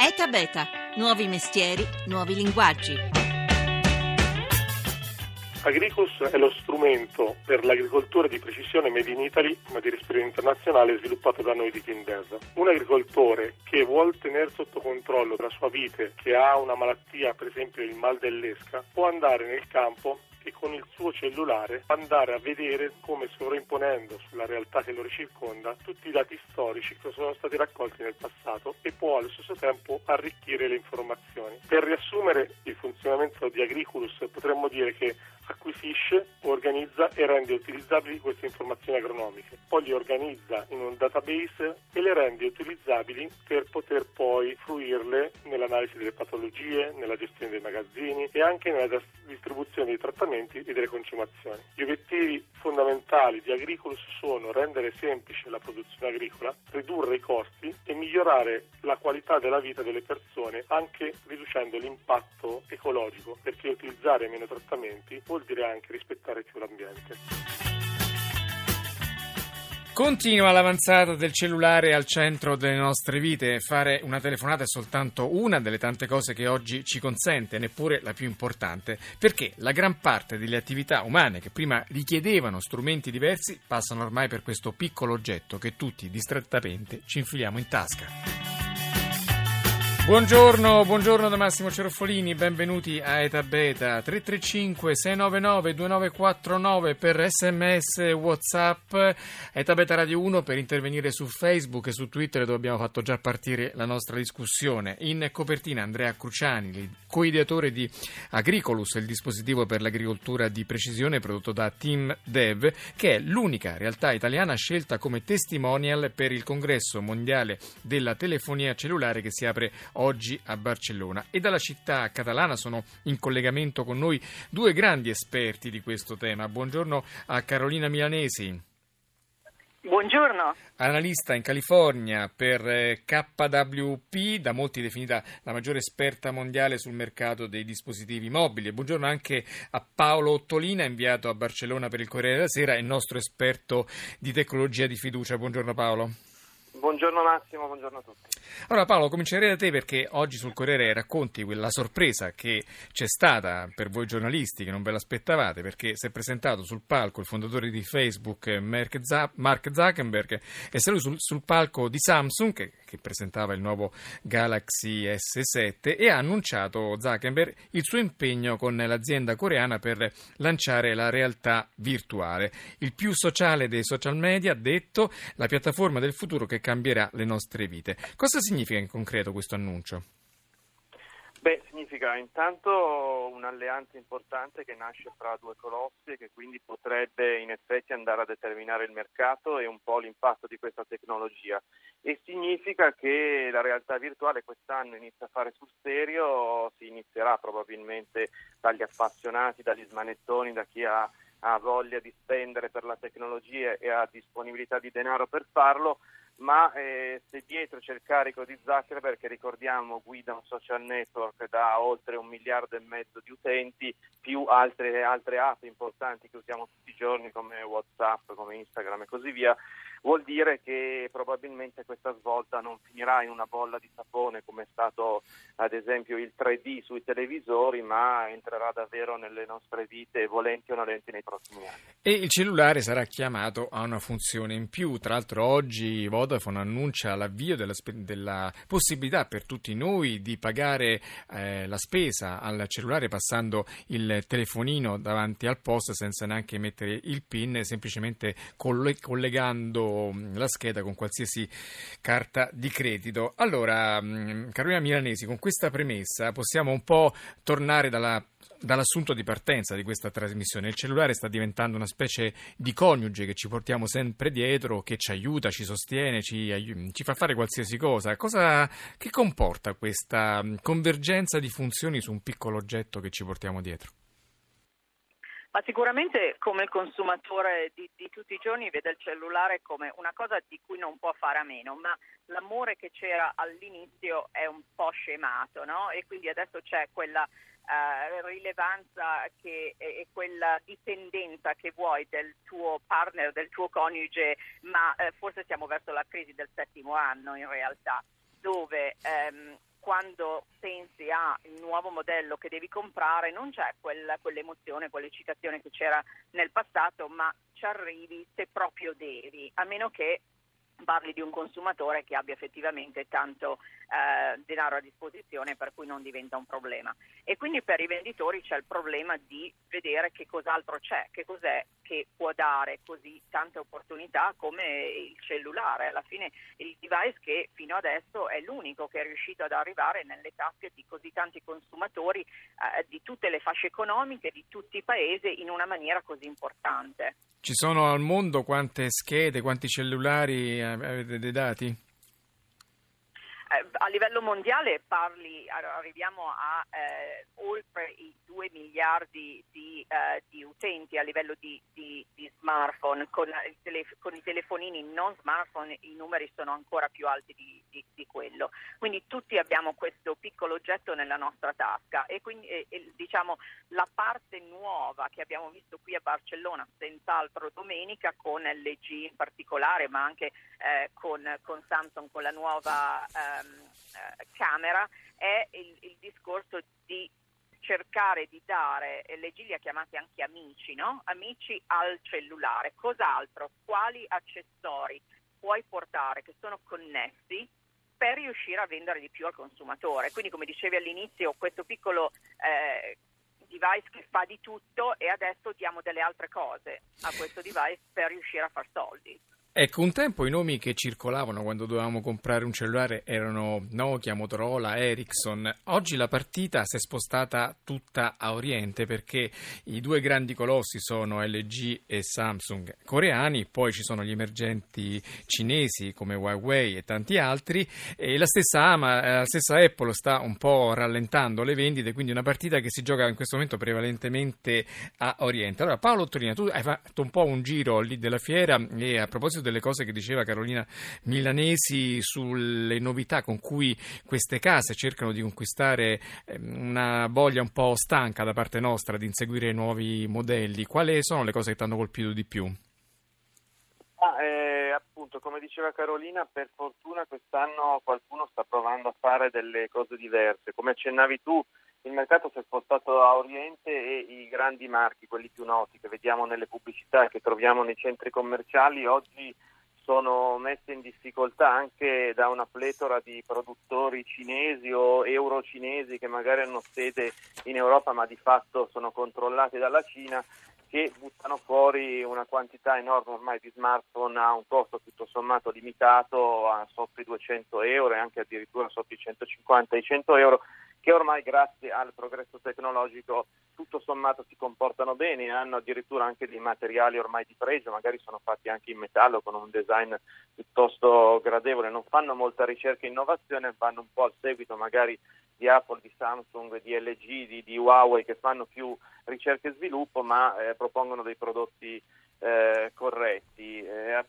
ETA Beta, nuovi mestieri, nuovi linguaggi. Agriculus è lo strumento per l'agricoltura di precisione made in Italy, ma di respiro internazionale, sviluppato da noi di Kindev. Un agricoltore che vuol tenere sotto controllo la sua vite, che ha una malattia, per esempio il mal dell'esca, può andare nel campo e con il suo cellulare andare a vedere come, sovraimponendo sulla realtà che lo circonda, tutti i dati storici che sono stati raccolti nel passato, e può allo stesso tempo arricchire le informazioni. Per riassumere il funzionamento di Agriculus, potremmo dire che acquisisce, organizza e rende utilizzabili queste informazioni agronomiche, poi le organizza in un database e le rende utilizzabili per poter poi fruirle nell'analisi delle patologie, nella gestione dei magazzini e anche nella distribuzione dei trattamenti e delle concimazioni. Gli obiettivi fondamentali di Agriculus sono rendere semplice la produzione agricola, ridurre i costi e migliorare la qualità della vita delle persone, anche riducendo l'impatto ecologico, perché utilizzare meno trattamenti vuol dire anche rispettare più l'ambiente. Continua l'avanzata del cellulare al centro delle nostre vite. Fare una telefonata è soltanto una delle tante cose che oggi ci consente, neppure la più importante, perché la gran parte delle attività umane che prima richiedevano strumenti diversi passano ormai per questo piccolo oggetto che tutti distrattamente ci infiliamo in tasca. Buongiorno da Massimo Ceroffolini, benvenuti a ETA Beta. 335-699-2949 per SMS, WhatsApp, ETA Beta Radio 1 per intervenire su Facebook e su Twitter, dove abbiamo fatto già partire la nostra discussione. In copertina Andrea Cruciani, coideatore di Agriculus, il dispositivo per l'agricoltura di precisione prodotto da Team Dev, che è l'unica realtà italiana scelta come testimonial per il congresso mondiale della telefonia cellulare che si apre oggi a Barcellona. E dalla città catalana sono in collegamento con noi due grandi esperti di questo tema. Buongiorno a Carolina Milanesi. Buongiorno. Analista in California per KWP, da molti definita la maggiore esperta mondiale sul mercato dei dispositivi mobili. E buongiorno anche a Paolo Ottolina, inviato a Barcellona per il Corriere della Sera, il nostro esperto di tecnologia di fiducia. Buongiorno Paolo. Buongiorno Massimo, buongiorno a tutti. Allora Paolo, comincerei da te, perché oggi sul Corriere racconti quella sorpresa che c'è stata per voi giornalisti, che non ve l'aspettavate, perché si è presentato sul palco il fondatore di Facebook, Mark Zuckerberg, e sei lui sul palco di Samsung, che presentava il nuovo Galaxy S7, e ha annunciato Zuckerberg il suo impegno con l'azienda coreana per lanciare la realtà virtuale, il più sociale dei social media, ha detto, la piattaforma del futuro che cambierà le nostre vite. Cosa significa in concreto questo annuncio? Significa intanto un'alleanza importante che nasce fra due colossi e che quindi potrebbe in effetti andare a determinare il mercato e un po' l'impatto di questa tecnologia. E significa che la realtà virtuale quest'anno inizia a fare sul serio, si inizierà probabilmente dagli appassionati, dagli smanettoni, da chi ha voglia di spendere per la tecnologia e ha disponibilità di denaro per farlo, ma se dietro c'è il carico di Zuckerberg, che ricordiamo guida un social network da oltre 1,5 miliardi di utenti, più altre app importanti che usiamo tutti i giorni come WhatsApp, come Instagram e così via, vuol dire che probabilmente questa svolta non finirà in una bolla di sapone come è stato ad esempio il 3D sui televisori, ma entrerà davvero nelle nostre vite, volenti o nolenti, nei prossimi anni. E il cellulare sarà chiamato a una funzione in più. Tra l'altro oggi Vodafone annuncia l'avvio della possibilità per tutti noi di pagare la spesa al cellulare passando il telefonino davanti al post senza neanche mettere il PIN, semplicemente collegando la scheda con qualsiasi carta di credito. Allora, Carolina Milanesi, con questa premessa possiamo un po' tornare dall'assunto di partenza di questa trasmissione. Il cellulare sta diventando una specie di coniuge che ci portiamo sempre dietro, che ci aiuta, ci sostiene, ci fa fare qualsiasi cosa. Che comporta questa convergenza di funzioni su un piccolo oggetto che ci portiamo dietro? Ma sicuramente, come il consumatore di tutti i giorni, vede il cellulare come una cosa di cui non può fare a meno, ma l'amore che c'era all'inizio è un po' scemato, no? E quindi adesso c'è quella rilevanza e quella dipendenza che vuoi del tuo partner, del tuo coniuge, ma forse siamo verso la crisi del 7° anno in realtà, dove quando pensi al nuovo modello che devi comprare non c'è quell'emozione, quell'eccitazione che c'era nel passato, ma ci arrivi se proprio devi, a meno che parli di un consumatore che abbia effettivamente tanto denaro a disposizione, per cui non diventa un problema. E quindi per i venditori c'è il problema di vedere che cos'altro c'è, che cos'è che può dare così tante opportunità come il cellulare. Alla fine il device che fino adesso è l'unico che è riuscito ad arrivare nelle tasche di così tanti consumatori di tutte le fasce economiche, di tutti i paesi, in una maniera così importante. Ci sono al mondo quante schede, quanti cellulari, avete dei dati? A livello mondiale arriviamo a oltre i 2 miliardi di utenti a livello di smartphone. Con i telefonini non smartphone i numeri sono ancora più alti di quello. Quindi tutti abbiamo questo piccolo oggetto nella nostra tasca e quindi diciamo la parte nuova che abbiamo visto qui a Barcellona, senz'altro domenica, con LG in particolare, ma anche con Samsung con la nuova camera, è il discorso di cercare di dare, LG li ha chiamati anche amici, no? Amici al cellulare. Cos'altro? Quali accessori puoi portare che sono connessi per riuscire a vendere di più al consumatore? Quindi, come dicevi all'inizio, questo piccolo device che fa di tutto, e adesso diamo delle altre cose a questo device per riuscire a far soldi. Ecco, un tempo i nomi che circolavano quando dovevamo comprare un cellulare erano Nokia, Motorola, Ericsson. Oggi la partita si è spostata tutta a Oriente, perché i due grandi colossi sono LG e Samsung coreani, poi ci sono gli emergenti cinesi come Huawei e tanti altri, e la stessa Apple sta un po' rallentando le vendite, quindi una partita che si gioca in questo momento prevalentemente a Oriente. Allora, Paolo Ottorina, tu hai fatto un po' un giro lì della fiera, e a proposito delle cose che diceva Carolina Milanesi sulle novità con cui queste case cercano di conquistare una voglia un po' stanca da parte nostra di inseguire nuovi modelli, quali sono le cose che ti hanno colpito di più? Appunto, come diceva Carolina, per fortuna quest'anno qualcuno sta provando a fare delle cose diverse. Come accennavi tu, il mercato si è spostato a Oriente e i grandi marchi, quelli più noti che vediamo nelle pubblicità e che troviamo nei centri commerciali, oggi sono messe in difficoltà anche da una pletora di produttori cinesi o euro-cinesi che magari hanno sede in Europa ma di fatto sono controllati dalla Cina, che buttano fuori una quantità enorme ormai di smartphone a un costo tutto sommato limitato, a sotto i 200 euro e anche addirittura sotto i 150 e 100 euro, che ormai grazie al progresso tecnologico tutto sommato si comportano bene e hanno addirittura anche dei materiali ormai di pregio, magari sono fatti anche in metallo con un design piuttosto gradevole, non fanno molta ricerca e innovazione, vanno un po' al seguito magari di Apple, di Samsung, di LG, di Huawei, che fanno più ricerca e sviluppo ma propongono dei prodotti corretti.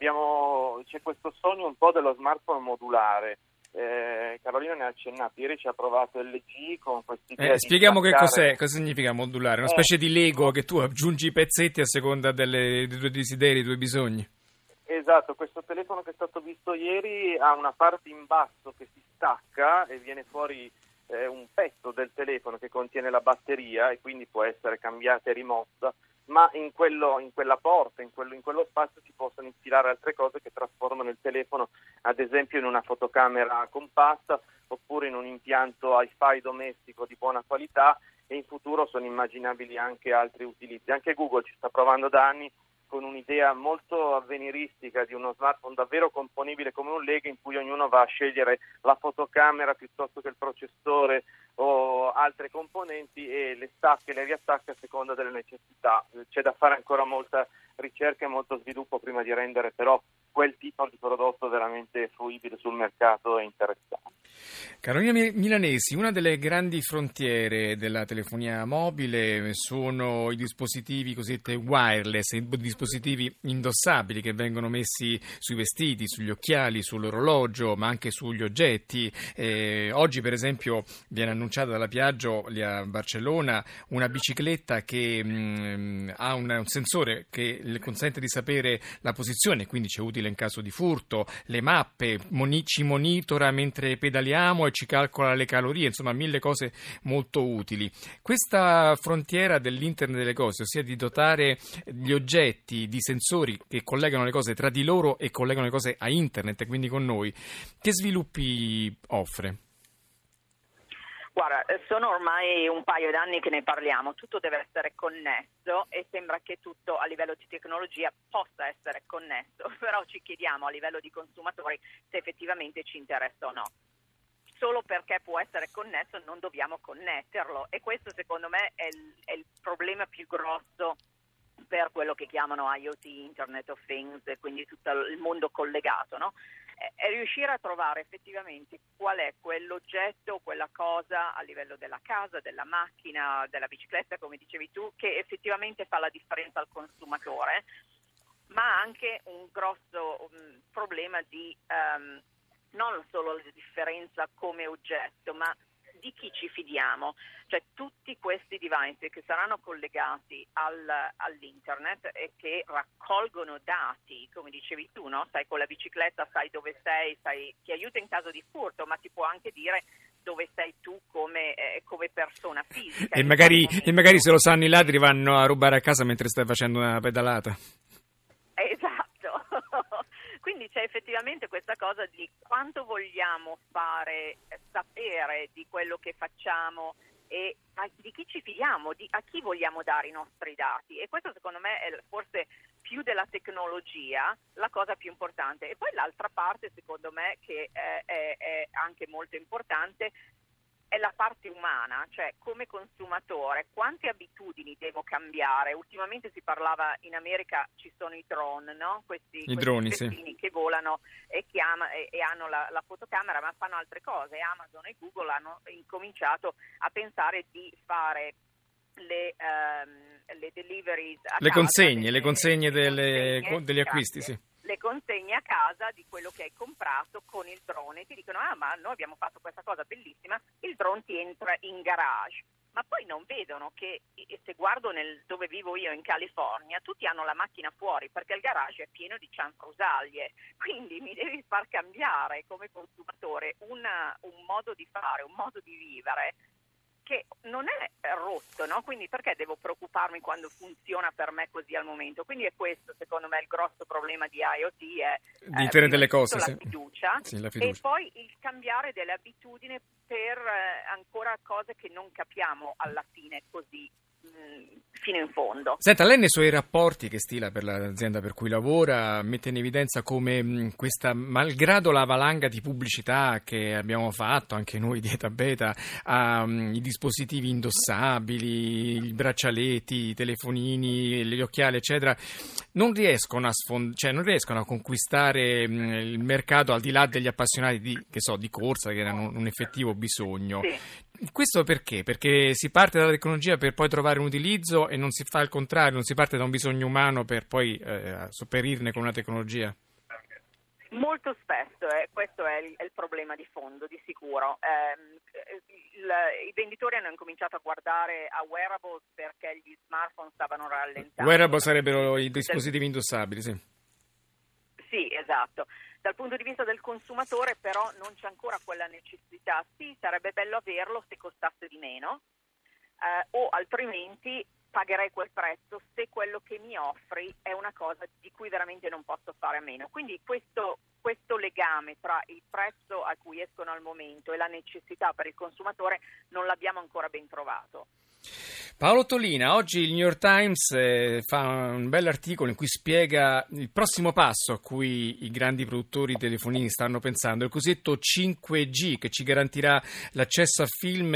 C'è questo sogno un po' dello smartphone modulare. Carolina ne ha accennato, ieri ci ha provato LG con questi spieghiamo che cos'è, cosa significa modulare, una specie di Lego che tu aggiungi i pezzetti a seconda dei tuoi desideri, dei tuoi bisogni. Esatto, questo telefono che è stato visto ieri ha una parte in basso che si stacca e viene fuori un pezzo del telefono che contiene la batteria e quindi può essere cambiata e rimossa, ma in quella porta, in quello spazio si possono infilare altre cose che trasformano il telefono ad esempio in una fotocamera compatta oppure in un impianto Wi-Fi domestico di buona qualità, e in futuro sono immaginabili anche altri utilizzi. Anche Google ci sta provando da anni con un'idea molto avveniristica di uno smartphone davvero componibile come un Lego, in cui ognuno va a scegliere la fotocamera piuttosto che il processore o altre componenti e le stacca e le riattacca a seconda delle necessità. C'è da fare ancora molta ricerca e molto sviluppo prima di rendere però quel tipo di prodotto veramente fruibile sul mercato e interessante. Carolina Milanesi, una delle grandi frontiere della telefonia mobile sono i dispositivi cosiddetti wireless, i dispositivi indossabili che vengono messi sui vestiti, sugli occhiali, sull'orologio, ma anche sugli oggetti. Oggi, per esempio, viene annunciata dalla Piaggio lì a Barcellona una bicicletta che ha un sensore che le consente di sapere la posizione, quindi c'è utile in caso di furto, le mappe, ci monitora mentre pedaliamo e ci calcola le calorie, insomma 1000 cose molto utili. Questa frontiera dell'Internet delle cose, ossia di dotare gli oggetti di sensori che collegano le cose tra di loro e collegano le cose a Internet, quindi con noi, che sviluppi offre? Guarda, sono ormai un paio d'anni che ne parliamo, tutto deve essere connesso e sembra che tutto a livello di tecnologia possa essere connesso, però ci chiediamo a livello di consumatori se effettivamente ci interessa o no. Solo perché può essere connesso non dobbiamo connetterlo, e questo secondo me è il problema più grosso per quello che chiamano IoT, Internet of Things, quindi tutto il mondo collegato, no? È riuscire a trovare effettivamente qual è quell'oggetto, quella cosa a livello della casa, della macchina, della bicicletta, come dicevi tu, che effettivamente fa la differenza al consumatore, ma anche un grosso problema di non solo la differenza come oggetto, ma di chi ci fidiamo. Cioè tutti questi device che saranno collegati all'internet e che raccolgono dati, come dicevi tu, no? Sai, con la bicicletta sai dove sei, ti aiuta in caso di furto, ma ti può anche dire dove sei tu come persona fisica. E magari se lo sanno i ladri vanno a rubare a casa mentre stai facendo una pedalata. Esatto. Quindi c'è effettivamente questa cosa di quanto vogliamo fare sapere di quello che facciamo e di chi ci fidiamo, a chi vogliamo dare i nostri dati, e questo secondo me è forse più della tecnologia la cosa più importante. E poi l'altra parte secondo me che è anche molto importante è la parte umana, cioè come consumatore quante abitudini devo cambiare. Ultimamente si parlava, in America ci sono i drone, no? Questi droni, pezzettini sì, che volano e hanno la fotocamera, ma fanno altre cose. Amazon e Google hanno incominciato a pensare di fare le deliveries a le casa, consegne degli acquisti, grazie. sì. Le consegne a casa di quello che hai comprato con il drone. Ti dicono: ma noi abbiamo fatto questa cosa bellissima, il drone ti entra in garage. Ma poi non vedono che, se guardo dove vivo io in California, tutti hanno la macchina fuori perché il garage è pieno di cianfrusaglie. Quindi mi devi far cambiare come consumatore un modo di fare, un modo di vivere che non è rotto, no? Quindi perché devo preoccuparmi quando funziona per me così al momento? Quindi è questo, secondo me, il grosso problema di IoT, è di Internet delle cose, la fiducia, sì, la fiducia, e poi il cambiare delle abitudini per ancora cose che non capiamo alla fine così fino in fondo. Senta, lei nei suoi rapporti che stila per l'azienda per cui lavora mette in evidenza come questa, malgrado la valanga di pubblicità che abbiamo fatto anche noi di Eta Beta, i dispositivi indossabili, i braccialetti, i telefonini, gli occhiali eccetera, non riescono a conquistare il mercato al di là degli appassionati di corsa, che erano un effettivo bisogno. Sì. Questo perché? Perché si parte dalla tecnologia per poi trovare un utilizzo e non si fa il contrario, non si parte da un bisogno umano per poi sopperirne con una tecnologia? Molto spesso, questo è il problema di fondo, di sicuro. I venditori hanno incominciato a guardare a wearables perché gli smartphone stavano rallentando. Wearable sarebbero i dispositivi indossabili, sì. Sì, esatto. Dal punto di vista del consumatore però non c'è ancora quella necessità. Sì, sarebbe bello averlo se costasse di meno, o altrimenti pagherei quel prezzo se quello che mi offri è una cosa di cui veramente non posso fare a meno. Quindi questo legame tra il prezzo a cui escono al momento e la necessità per il consumatore non l'abbiamo ancora ben trovato. Paolo Tolina, oggi il New York Times fa un bell'articolo in cui spiega il prossimo passo a cui i grandi produttori telefonini stanno pensando, il cosiddetto 5G, che ci garantirà l'accesso a film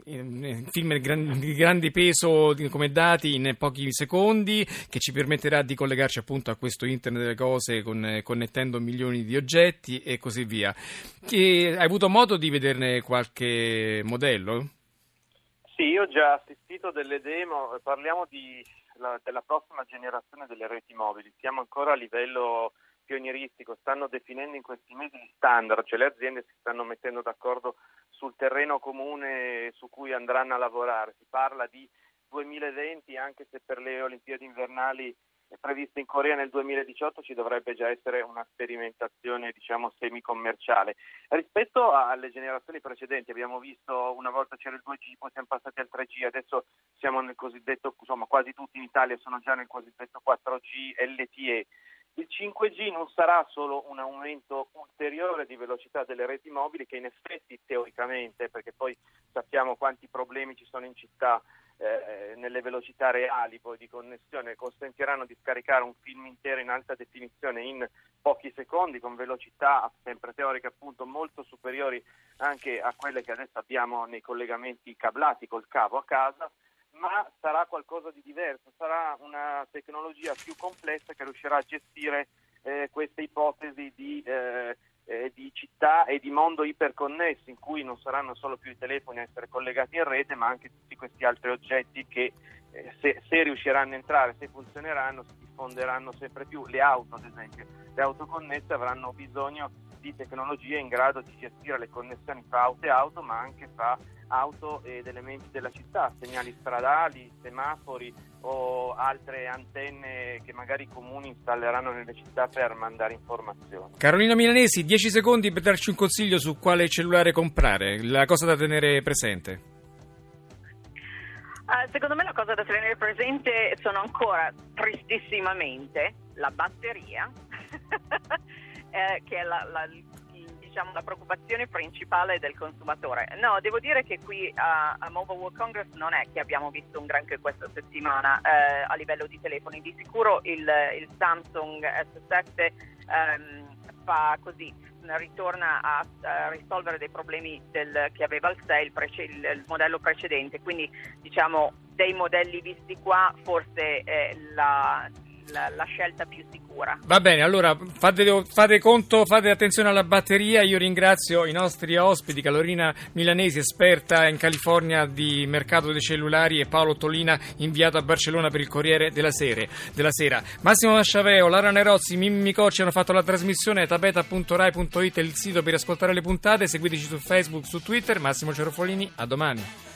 di grande peso come dati in pochi secondi, che ci permetterà di collegarci appunto a questo Internet delle cose connettendo milioni di oggetti e così via. Hai avuto modo di vederne qualche modello? Sì, io ho già assistito delle demo, parliamo della prossima generazione delle reti mobili, siamo ancora a livello pionieristico, stanno definendo in questi mesi gli standard, cioè le aziende si stanno mettendo d'accordo sul terreno comune su cui andranno a lavorare, si parla di 2020, anche se per le Olimpiadi invernali prevista in Corea nel 2018 ci dovrebbe già essere una sperimentazione, diciamo, semi-commerciale. Rispetto alle generazioni precedenti, abbiamo visto una volta c'era il 2G, poi siamo passati al 3G, adesso siamo nel cosiddetto, insomma quasi tutti in Italia sono già nel cosiddetto 4G LTE. Il 5G non sarà solo un aumento ulteriore di velocità delle reti mobili, che in effetti teoricamente, perché poi sappiamo quanti problemi ci sono in città nelle velocità reali poi di connessione, consentiranno di scaricare un film intero in alta definizione in pochi secondi con velocità sempre teoriche appunto molto superiori anche a quelle che adesso abbiamo nei collegamenti cablati col cavo a casa, ma sarà qualcosa di diverso, sarà una tecnologia più complessa che riuscirà a gestire queste ipotesi di città e di mondo iperconnessi, in cui non saranno solo più i telefoni a essere collegati in rete, ma anche tutti questi altri oggetti che se riusciranno a entrare, se funzioneranno, si diffonderanno sempre più. Le auto, ad esempio, le auto connesse avranno bisogno di tecnologie in grado di gestire le connessioni fra auto e auto, ma anche fra auto ed elementi della città, segnali stradali, semafori o altre antenne che magari i comuni installeranno nelle città per mandare informazioni. Carolina Milanesi, 10 secondi per darci un consiglio su quale cellulare comprare, la cosa da tenere presente. Secondo me la cosa da tenere presente sono ancora tristissimamente la batteria che è la preoccupazione principale del consumatore. No, devo dire che qui a Mobile World Congress non è che abbiamo visto un granché questa settimana a livello di telefoni. Di sicuro il Samsung S7 fa così, ritorna a risolvere dei problemi che aveva il 6, il modello precedente, quindi diciamo dei modelli visti qua forse la scelta più sicura. Va bene, allora fate attenzione alla batteria. Io ringrazio i nostri ospiti, Carolina Milanesi, esperta in California di mercato dei cellulari, e Paolo Tolina, inviato a Barcellona per il Corriere della Sera. Massimo Masciaveo, Lara Nerozzi, Mimmi Cocci hanno fatto la trasmissione. Tapeta.rai.it è il sito per ascoltare le puntate. Seguiteci su Facebook, su Twitter. Massimo Cerofolini, a domani.